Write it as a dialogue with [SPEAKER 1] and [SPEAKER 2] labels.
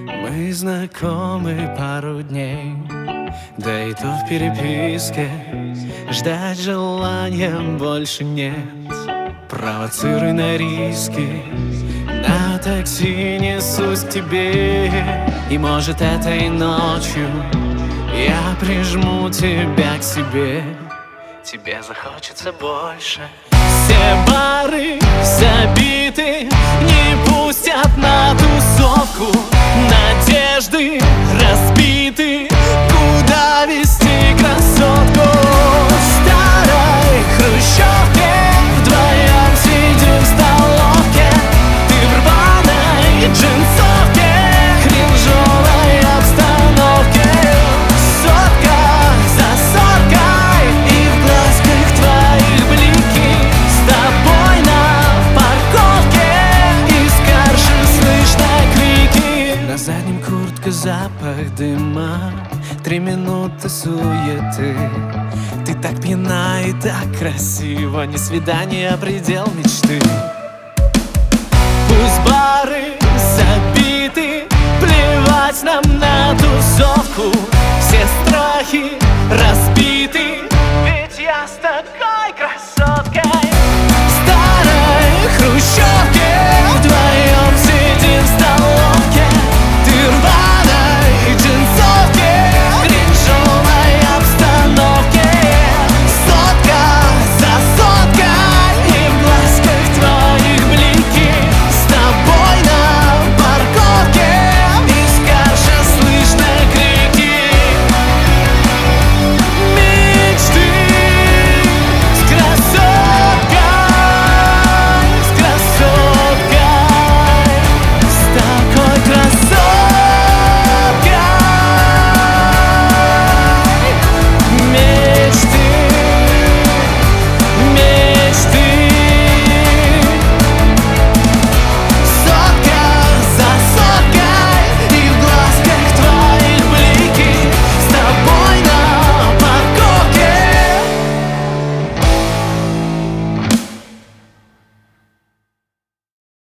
[SPEAKER 1] Мы знакомы пару дней, да и то в переписке. Ждать желания больше нет. Провоцируй на риски, на такси несусь к тебе. И может этой ночью я прижму тебя к себе. Тебе захочется больше. Все бары забиты, не пустят на тусовку. Надежды разбиты, куда вести красотку? В старой хрущевке вдвоем сидим в столовке. Ты в рваной джинсовке, кринжовой обстановке. Сотка за соткой и в глазках твоих блики. С тобой на парковке из карши слышно крики. На заднем куртке запах дыма, 3 минуты суеты. Ты так пьяна и так красиво, не свидание, а предел мечты. Пусть бары забиты, плевать нам на тусовку. Все страхи